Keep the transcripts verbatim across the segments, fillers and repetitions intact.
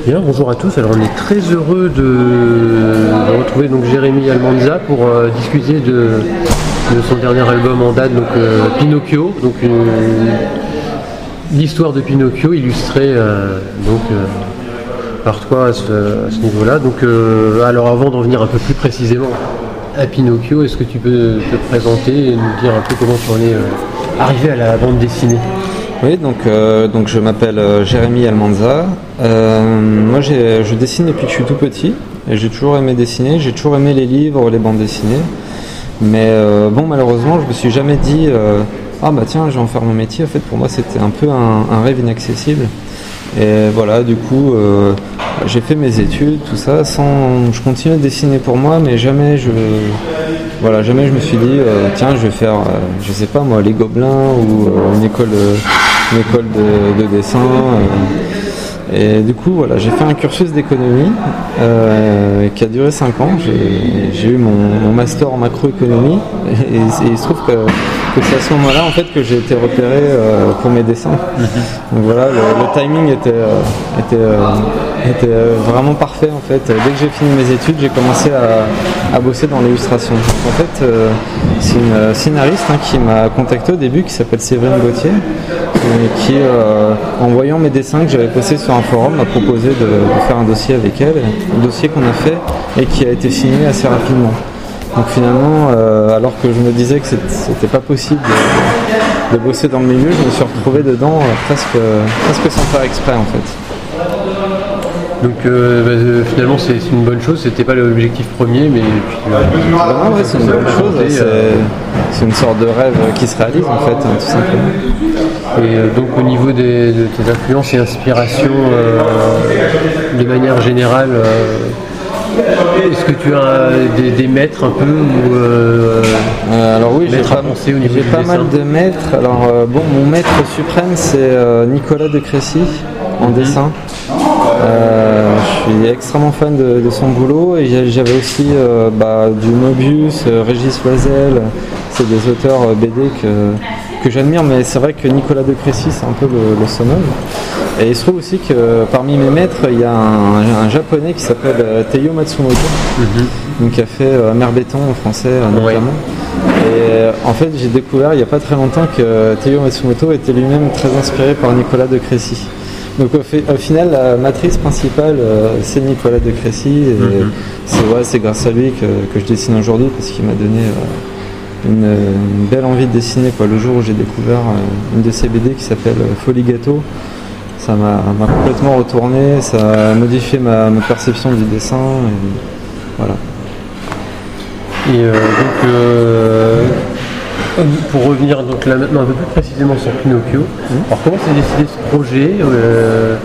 Bien, bonjour à tous. Alors on est très heureux de, de retrouver donc Jérémy Almanza pour euh, discuter de, de son dernier album en date, donc euh, Pinocchio, donc une, l'histoire de Pinocchio illustrée euh, donc euh, par toi à ce, à ce niveau-là. Donc euh, alors avant de revenir un peu plus précisément à Pinocchio, est-ce que tu peux te présenter et nous dire un peu comment tu en es euh, arrivé à la bande dessinée? Oui, donc, euh, donc je m'appelle euh, Jérémy Almanza. Euh, moi, j'ai, je dessine depuis que je suis tout petit et j'ai toujours aimé dessiner. J'ai toujours aimé les livres, les bandes dessinées. Mais euh, bon, malheureusement, je me suis jamais dit euh, ah bah tiens, je vais en faire mon métier. En fait, pour moi, c'était un peu un, un rêve inaccessible. Et voilà, du coup, euh, j'ai fait mes études, tout ça, sans. Je continue à dessiner pour moi, mais jamais je. Voilà, jamais je me suis dit euh, tiens, je vais faire, euh, je sais pas moi, les Gobelins ou euh, une école. Euh, une école de, de dessin euh, et du coup voilà, j'ai fait un cursus d'économie euh, qui a duré cinq ans. J'ai, j'ai eu mon, mon master en macroéconomie et, et, et il se trouve que, que c'est à ce moment là en fait que j'ai été repéré euh, pour mes dessins. Donc voilà, le, le timing était, euh, était, euh, était euh, vraiment parfait en fait. Dès que j'ai fini mes études, j'ai commencé à, à bosser dans l'illustration. En fait euh, c'est une scénariste hein, qui m'a contacté au début, qui s'appelle Séverine Gauthier, qui, euh, en voyant mes dessins que j'avais postés sur un forum, m'a proposé de, de faire un dossier avec elle, un dossier qu'on a fait et qui a été signé assez rapidement. Donc finalement, euh, alors que je me disais que c'était pas possible de, de bosser dans le milieu, je me suis retrouvé dedans euh, presque, presque sans faire exprès en fait. Donc euh, bah, finalement c'est, c'est une bonne chose, c'était pas l'objectif premier, mais puis, euh, bah non, ouais, c'est une bonne chose, c'est, euh... c'est une sorte de rêve qui se réalise en fait, hein, tout simplement. Et euh, donc au niveau des, de tes influences et inspirations euh, de manière générale, euh, est-ce que tu as des, des maîtres un peu ou euh, euh, alors oui, j'ai pas, penser au niveau j'ai du pas dessin. mal de maîtres. Alors euh, bon, mon maître suprême c'est euh, Nicolas de Crécy en mmh. dessin. Euh, je suis extrêmement fan de, de son boulot et j'avais aussi euh, bah, du Mobius, euh, Régis Loisel, c'est des auteurs euh, B D que, que j'admire, mais c'est vrai que Nicolas de Crécy c'est un peu le, le summum. Et il se trouve aussi que parmi mes maîtres il y a un, un japonais qui s'appelle euh, Teiyo Matsumoto, mm-hmm. donc, qui a fait euh, Mer Béton en français euh, notamment. Ouais. Et euh, en fait j'ai découvert il n'y a pas très longtemps que Teiyo Matsumoto était lui-même très inspiré par Nicolas de Crécy. Donc au, fait, au final, la matrice principale, euh, c'est Nicolas de Crécy, et mm-hmm. c'est, ouais, c'est grâce à lui que, que je dessine aujourd'hui, parce qu'il m'a donné euh, une, une belle envie de dessiner, quoi. Le jour où j'ai découvert euh, une de ses B D qui s'appelle Folie Gâteau, ça m'a, m'a complètement retourné, ça a modifié ma, ma perception du dessin, et voilà. Et euh, donc... Euh... Pour revenir donc là maintenant un peu plus précisément sur Pinocchio, mmh. alors comment s'est décidé ce projet euh,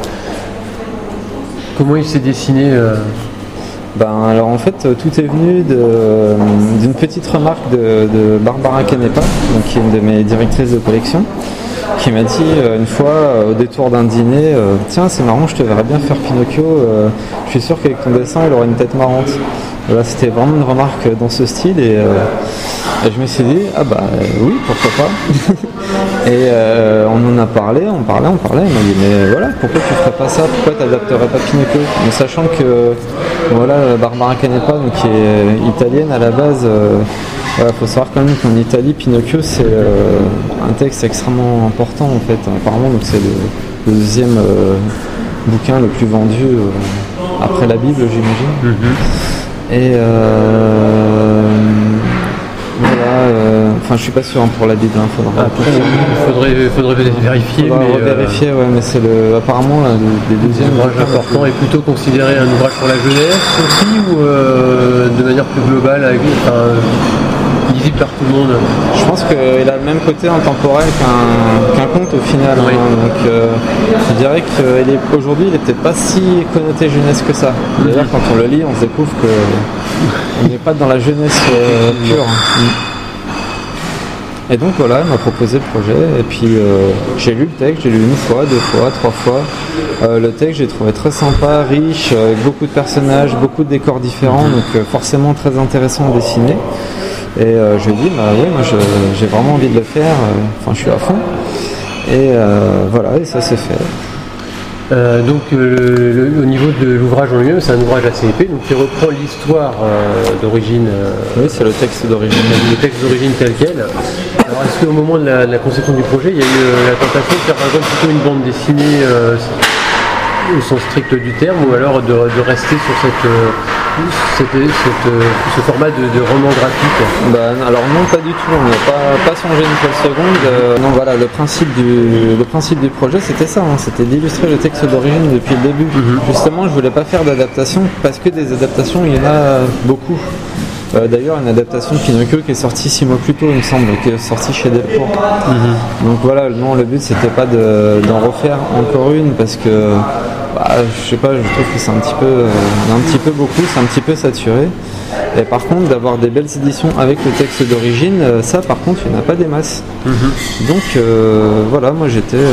Comment il s'est dessiné euh... Ben alors en fait tout est venu de, d'une petite remarque de, de Barbara Canepa, donc, qui est une de mes directrices de collection, qui m'a dit euh, une fois euh, au détour d'un dîner euh, tiens c'est marrant, je te verrais bien faire Pinocchio, euh, je suis sûr qu'avec ton dessin il aurait une tête marrante. Voilà, c'était vraiment une remarque dans ce style et, euh, et je me suis dit ah bah euh, oui pourquoi pas. Et euh, on en a parlé, on parlait, on parlait, il m'a dit mais voilà pourquoi tu ferais pas ça, pourquoi tu n'adapterais pas Pinocchio, mais sachant que voilà Barbara Canepa donc, qui est italienne à la base, euh, voilà, faut savoir quand même qu'en Italie Pinocchio c'est euh, un texte extrêmement important en fait, apparemment donc c'est le, le deuxième euh, bouquin le plus vendu euh, après la Bible j'imagine. Mm-hmm. Et euh, voilà, euh, enfin je suis pas sûr hein, pour la Bible, hein, faudra Après, il faudrait, faudrait vérifier. Faudra mais vérifier, euh, ouais, mais c'est le, apparemment là, le, le deuxième ouvrage important est plutôt considéré un ouvrage pour la jeunesse aussi ou euh, de manière plus globale, avec, enfin, lisible par tout le monde. Je pense qu'il a le même côté intemporel qu'un, qu'un conte au final. Oui. Hein, donc euh, je dirais qu'aujourd'hui il est peut-être pas si connoté jeunesse que ça. D'ailleurs quand on le lit on se découvre qu'on n'est pas dans la jeunesse euh, pure. Et donc voilà, il m'a proposé le projet et puis euh, j'ai lu le texte, j'ai lu une fois, deux fois, trois fois. Euh, le texte j'ai trouvé très sympa, riche, avec beaucoup de personnages, beaucoup de décors différents, donc euh, forcément très intéressant à dessiner. Et euh, je lui ai dit, bah oui, moi je, j'ai vraiment envie de le faire, enfin euh, je suis à fond. Et euh, voilà, et ça s'est fait. Euh, donc euh, le, au niveau de l'ouvrage en lui-même, c'est un ouvrage assez épais, donc qui reprend l'histoire euh, d'origine. Euh, oui, c'est le texte d'origine. Le texte d'origine tel quel. Alors est-ce qu'au moment de la, de la conception du projet, il y a eu euh, la tentation de faire par exemple plutôt une bande dessinée euh, au sens strict du terme, ou alors de, de rester sur cette, euh, cette, cette, euh, ce format de, de roman graphique? Ben, alors non, pas du tout, on n'a pas, pas changé une seule seconde. Euh, non, voilà, le principe du, le principe du projet c'était ça, hein, c'était d'illustrer le texte d'origine depuis le début. Mm-hmm. Justement, je voulais pas faire d'adaptation parce que des adaptations, il y en a beaucoup. Euh, d'ailleurs, une adaptation de Pinocchio qui est sortie six mois plus tôt, il me semble, qui est sortie chez Delcourt. Mm-hmm. Donc voilà, non, le but c'était pas de, d'en refaire encore une parce que, bah, je sais pas, je trouve que c'est un petit peu, euh, un petit peu beaucoup, c'est un petit peu saturé. Et par contre, d'avoir des belles éditions avec le texte d'origine, euh, ça par contre, il n'y en a pas des masses. Mm-hmm. Donc euh, voilà, moi j'étais, euh,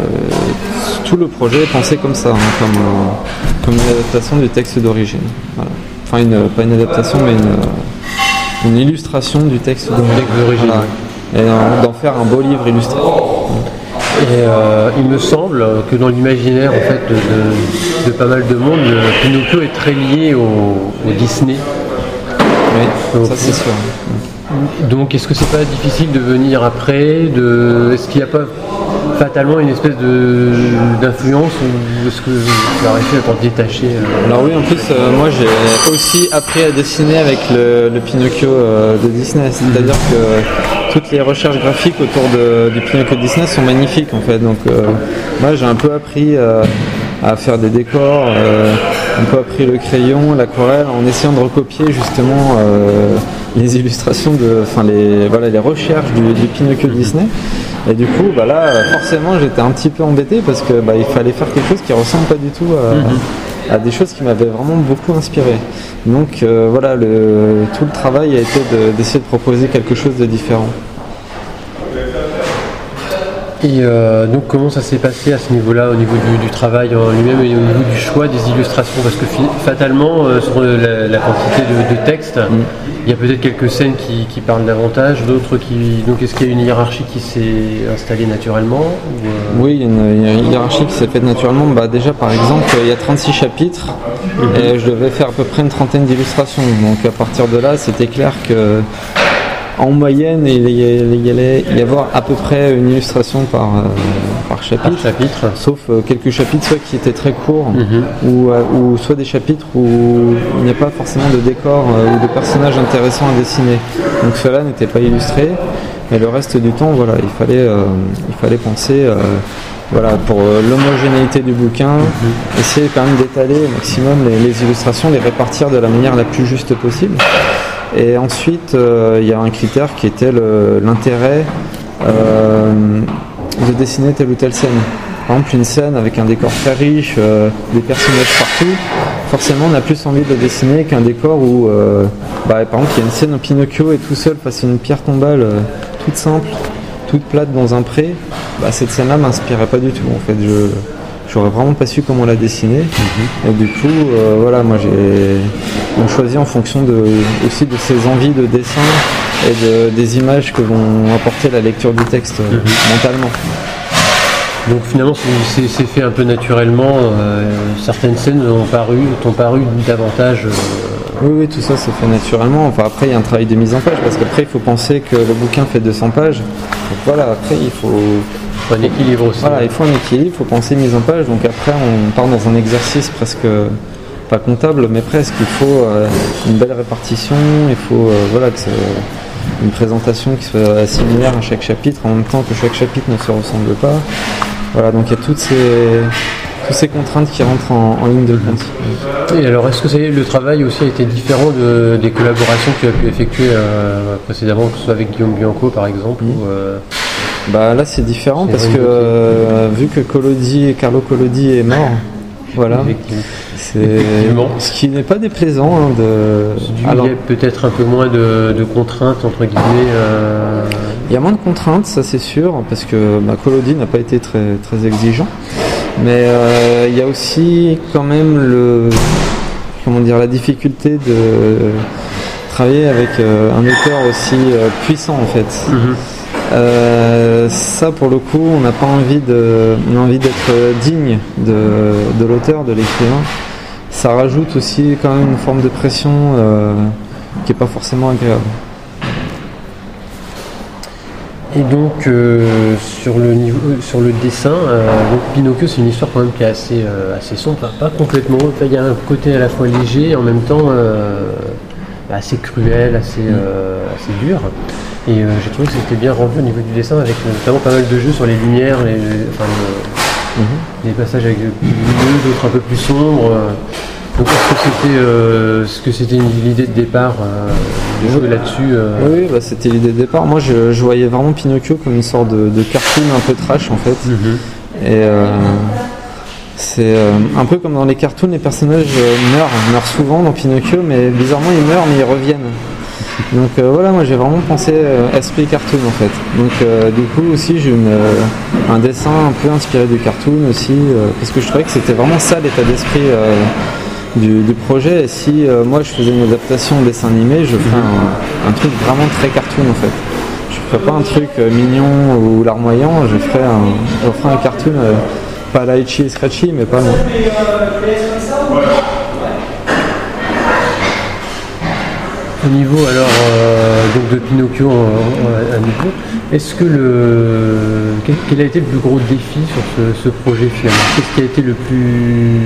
tout le projet est pensé comme ça, hein, comme, euh, comme une adaptation du texte d'origine. Voilà. Enfin, une, pas une adaptation, mais une, une illustration du texte d'origine. Voilà. Et euh, d'en faire un beau livre illustré. Et euh, il me semble que dans l'imaginaire en fait, de, de, de pas mal de monde, Pinocchio est très lié au, au Disney. Oui, donc, ça c'est sûr. Donc est-ce que c'est pas difficile de venir après de... Est-ce qu'il n'y a pas fatalement une espèce de, d'influence ou est-ce que tu as réussi à t'en détacher euh... Alors oui, en plus, euh, moi j'ai aussi appris à dessiner avec le, le Pinocchio euh, de Disney, c'est-à-dire que toutes les recherches graphiques autour de, du Pinocchio de Disney sont magnifiques en fait. Donc euh, moi j'ai un peu appris euh, à faire des décors, euh, un peu appris le crayon, l'aquarelle, en essayant de recopier justement euh, les illustrations de, enfin les, voilà, les recherches du, du Pinocchio de Disney. Et du coup, bah là, forcément, j'étais un petit peu embêté parce que bah, il fallait faire quelque chose qui ressemble pas du tout à, mm-hmm. à des choses qui m'avaient vraiment beaucoup inspiré. Donc euh, voilà, le, tout le travail a été de, d'essayer de proposer quelque chose de différent. Et euh, donc comment ça s'est passé à ce niveau-là, au niveau du, du travail en lui-même et au niveau du choix des illustrations? Parce que fatalement, euh, sur la, la quantité de, de texte, mm. il y a peut-être quelques scènes qui, qui parlent davantage, d'autres qui... Donc est-ce qu'il y a une hiérarchie qui s'est installée naturellement ou euh... Oui, il y a une, une hiérarchie qui s'est faite naturellement. Bah, déjà par exemple, il y a trente-six chapitres mm-hmm. et je devais faire à peu près une trentaine d'illustrations. Donc à partir de là, c'était clair que en moyenne, il y allait y avoir à peu près une illustration par, euh, par, chapitre, par chapitre, sauf euh, quelques chapitres soit qui étaient très courts, mm-hmm. ou, euh, ou soit des chapitres où il n'y a pas forcément de décor euh, ou de personnages intéressants à dessiner. Donc cela n'était pas illustré, mais le reste du temps, voilà, il fallait, euh, il fallait penser, euh, voilà, pour euh, l'homogénéité du bouquin, mm-hmm. essayer quand même d'étaler au maximum les, les illustrations, les répartir de la manière la plus juste possible. Et ensuite, euh, il y a un critère qui était le, l'intérêt euh, de dessiner telle ou telle scène. Par exemple, une scène avec un décor très riche, euh, des personnages partout, forcément on a plus envie de le dessiner qu'un décor où, euh, bah, par exemple, il y a une scène où Pinocchio est tout seul face à une pierre tombale euh, toute simple, toute plate dans un pré. Bah, cette scène-là m'inspirait pas du tout. En fait, je j'aurais vraiment pas su comment la dessiner. Mm-hmm. Et du coup, euh, voilà, moi j'ai on choisit en fonction de, aussi de ses envies de dessin et de, des images que vont apporter la lecture du texte mm-hmm. mentalement. Donc finalement c'est, c'est, c'est fait un peu naturellement, euh, certaines scènes ont paru, t'ont paru davantage... Euh... Oui, oui, tout ça c'est fait naturellement. Enfin, après il y a un travail de mise en page parce qu'après il faut penser que le bouquin fait deux cents pages. Donc voilà, après il faut... Il faut un équilibre aussi. Voilà, il faut un équilibre, il faut penser mise en page. Donc après on part dans un exercice presque... pas comptable, mais presque. Il faut euh, une belle répartition, il faut euh, voilà, que c'est une présentation qui soit similaire à chaque chapitre, en même temps que chaque chapitre ne se ressemble pas. Voilà, donc il y a toutes ces, toutes ces contraintes qui rentrent en, en ligne de compte. Et alors, est-ce que c'est, le travail aussi a été différent de, des collaborations que tu as pu effectuer euh, précédemment, que ce soit avec Guillaume Bianco par exemple mmh. ou, euh... Bah là c'est différent c'est parce que euh, vu que Collodi, Carlo Collodi est mort, voilà. C'est ce qui n'est pas déplaisant. Hein, de... Alors, il y a peut-être un peu moins de, de contraintes entre guillemets. Euh... Il y a moins de contraintes, ça c'est sûr, parce que bah, Collodi n'a pas été très très exigeant. Mais euh, il y a aussi quand même le comment dire la difficulté de travailler avec euh, un auteur aussi euh, puissant en fait. Mm-hmm. Euh, ça pour le coup, on n'a pas envie de, on a envie d'être digne de, de l'auteur, de l'écrivain. Ça rajoute aussi quand même une forme de pression euh, qui n'est pas forcément agréable. Et donc euh, sur le niveau, euh, sur le dessin, euh, donc Pinocchio c'est une histoire quand même qui est assez, euh, assez sombre, pas, pas complètement. Il y a un côté à la fois léger et en même temps euh, assez cruel, assez, euh, assez dur. Et euh, j'ai trouvé que c'était bien rendu au niveau du dessin avec notamment pas mal de jeux sur les lumières, les, enfin, le, mm-hmm. des passages avec de lumineux, d'autres un peu plus sombres. Donc est-ce que c'était, euh, ce que c'était l'idée de départ euh, de jouer là-dessus euh... Oui, bah, c'était l'idée de départ. Moi je, je voyais vraiment Pinocchio comme une sorte de, de cartoon un peu trash en fait. Mm-hmm. Et euh, c'est euh, un peu comme dans les cartoons, les personnages meurent, meurent souvent dans Pinocchio, mais bizarrement ils meurent mais ils reviennent. Donc euh, voilà, moi j'ai vraiment pensé euh, esprit cartoon en fait. Donc euh, du coup aussi j'ai une, euh, un dessin un peu inspiré du cartoon aussi, euh, parce que je trouvais que c'était vraiment ça l'état d'esprit euh, du, du projet. Et si euh, moi je faisais une adaptation en dessin animé, je ferais un, un truc vraiment très cartoon en fait. Je ferais pas un truc euh, mignon ou larmoyant, je ferais un, je ferais un cartoon euh, pas la itchy et scratchy, mais pas loin. Au niveau alors euh, donc de Pinocchio à nouveau, est-ce que le quel, quel a été le plus gros défi sur ce, ce projet finalement? Qu'est-ce qui a été le plus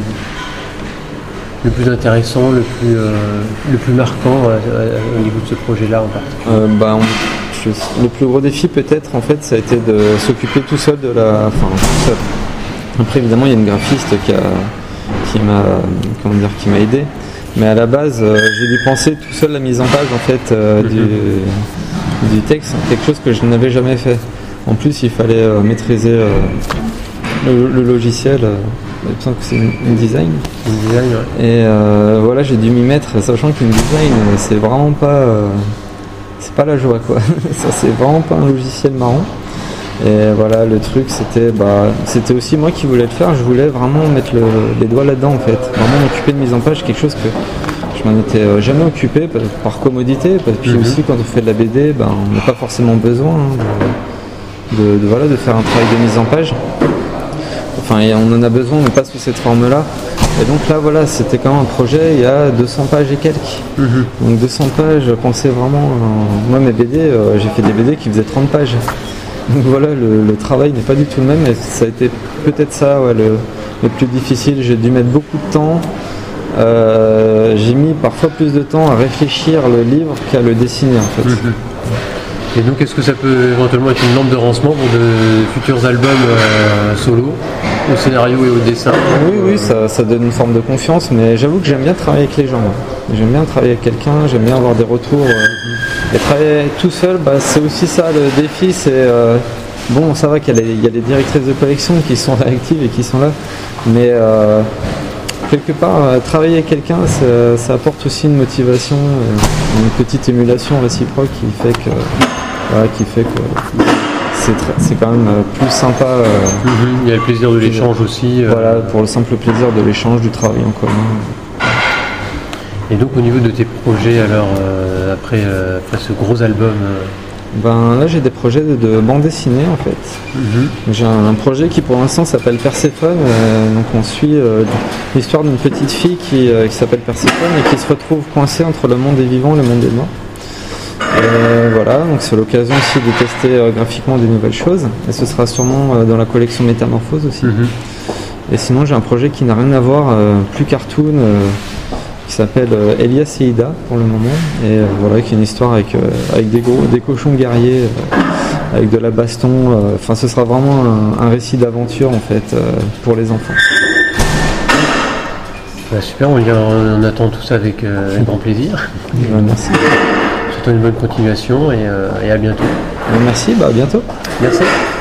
le plus intéressant, le plus euh, le plus marquant à, à, au niveau de ce projet-là en particulier? euh, bah, on, je, Le plus gros défi peut-être en fait ça a été de s'occuper tout seul de la. Enfin tout seul. Après évidemment il y a une graphiste qui a qui m'a comment dire qui m'a aidé. Mais à la base, euh, j'ai dû penser tout seul la mise en page en fait euh, mm-hmm. du, du texte, quelque chose que je n'avais jamais fait. En plus, il fallait euh, maîtriser euh, le, le logiciel. Euh, il me semble que c'est InDesign. InDesign, ouais. Et euh, voilà, j'ai dû m'y mettre, sachant qu'InDesign, c'est vraiment pas, euh, c'est pas la joie quoi. Ça, c'est vraiment pas un logiciel marrant. Et voilà, le truc c'était bah c'était aussi moi qui voulais le faire, je voulais vraiment mettre le, les doigts là-dedans en fait, vraiment m'occuper de mise en page, quelque chose que je m'en étais jamais occupé par, par commodité, puis mm-hmm. aussi quand on fait de la B D, ben, on n'a pas forcément besoin hein, de, de, de, voilà, de faire un travail de mise en page. Enfin on en a besoin mais pas sous cette forme-là. Et donc là voilà, c'était quand même un projet, il y a deux cents pages et quelques. Mm-hmm. Donc deux cents pages, je pensais vraiment, euh, moi mes B D, euh, j'ai fait des B D qui faisaient trente pages. Donc voilà, le, le travail n'est pas du tout le même et ça a été peut-être ça ouais, le, le plus difficile. J'ai dû mettre beaucoup de temps. Euh, j'ai mis parfois plus de temps à réfléchir le livre qu'à le dessiner en fait. Et donc est-ce que ça peut éventuellement être une lampe de lancement pour de futurs albums euh, solo, au scénario et au dessin? Oui, oui, ça, ça donne une forme de confiance, mais j'avoue que j'aime bien travailler avec les gens. J'aime bien travailler avec quelqu'un, j'aime bien avoir des retours. Euh, et travailler tout seul, bah, c'est aussi ça le défi, c'est... Euh, bon, ça va qu'il y a, les, il y a les directrices de collection qui sont réactives et qui sont là, mais... Euh, quelque part, euh, travailler avec quelqu'un, ça, ça apporte aussi une motivation, euh, une petite émulation réciproque qui fait que... Voilà, qui fait que c'est, très, c'est quand même plus sympa. Euh, mmh, il y a le plaisir de l'échange aussi. Euh, voilà, pour le simple plaisir de l'échange, du travail en commun. Et donc au niveau de tes projets, alors euh, après, euh, après ce gros album euh... Ben là j'ai des projets de, de bande dessinée en fait. Mmh. J'ai un, un projet qui pour l'instant s'appelle Perséphone. Euh, donc on suit euh, l'histoire d'une petite fille qui, euh, qui s'appelle Perséphone et qui se retrouve coincée entre le monde des vivants et le monde des morts. Et voilà, donc c'est l'occasion aussi de tester euh, graphiquement des nouvelles choses. Et ce sera sûrement euh, dans la collection Métamorphose aussi. Mmh. Et sinon j'ai un projet qui n'a rien à voir, euh, plus cartoon, euh, qui s'appelle euh, Elias et Ida pour le moment. Et euh, voilà, qui est une histoire avec, euh, avec des, gros, des cochons guerriers, euh, avec de la baston. Enfin, euh, ce sera vraiment un, un récit d'aventure en fait euh, pour les enfants. Bah, super, on, on attend tout ça avec, euh, avec grand plaisir. Bah, merci. Une bonne continuation et, euh, et à bientôt. Merci, bah à bientôt. Merci.